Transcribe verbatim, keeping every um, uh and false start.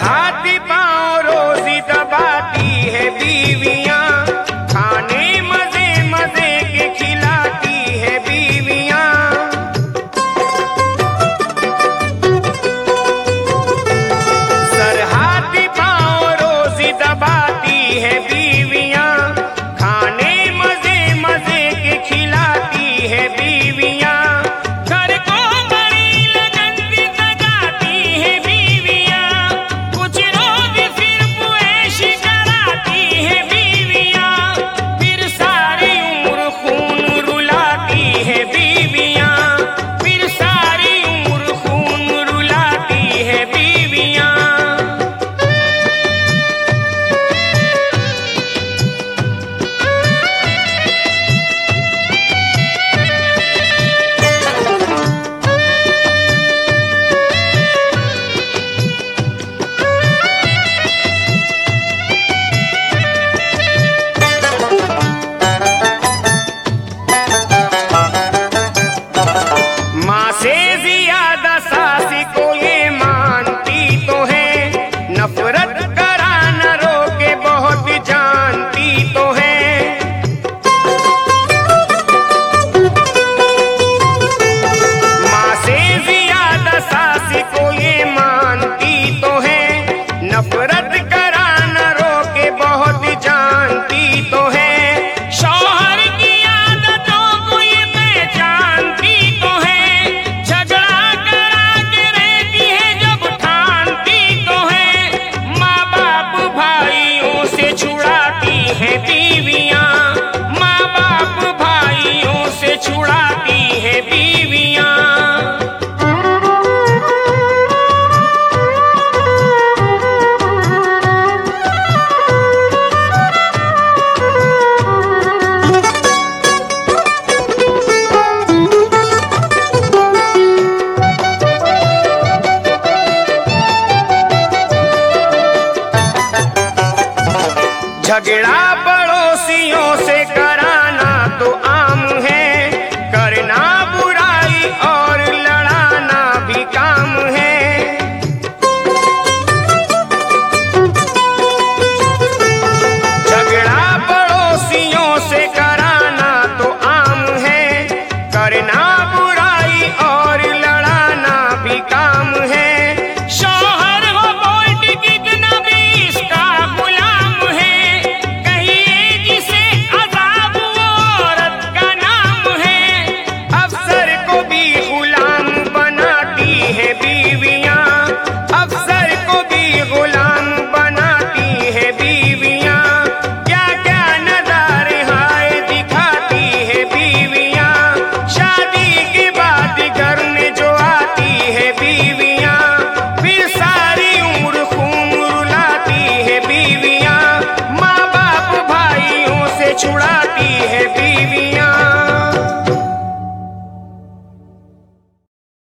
हाथ पांव रोजी दबाती है बीवियां, खाने मजे मजे के खिलाती है बीवियां। सर हाथ पांव रोजी दबाती है बीवियां, खाने मजे मजे के खिलाती है बीवियां। घर को बड़ी लगन से सजाती है बीवियां, कुछ रोज सिर्फ ऐश कराती है बीवियां। फिर सारी उम्र खून रुलाती है बीवियां, फिर सारी उम्र खून रुलाती है बीवियां। माँ से ज्यादा सास को ये मानती तो है, नफरत करा न रोके बहुत जानती तो है। माँ से ज्यादा सास को ये मानती तो है, नफरत करा न रोके बहुत जानती तो है। शौहर की आदतों को ये पहचानती तो है, झगड़ा करा के रहती है जब ठानती तो है। माँ बाप भाइयों से छुड़ाती है बीवियां, माँ बाप भाइयों से छुड़ाती है बीवियां। झगड़ा पड़ोसियों से करा